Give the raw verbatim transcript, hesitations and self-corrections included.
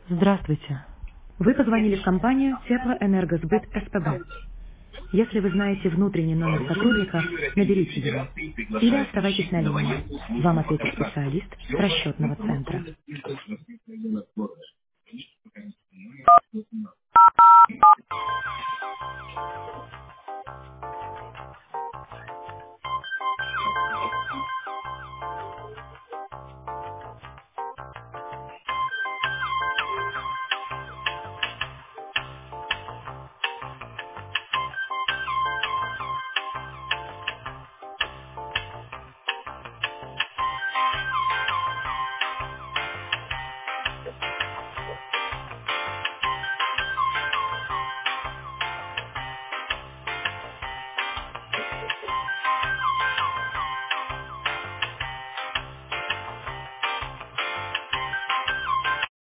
Здравствуйте. Вы позвонили в компанию Теплоэнергосбыт СПБ. Если вы знаете внутренний номер сотрудника, наберите его. Или оставайтесь на линии. Вам ответит специалист расчетного центра.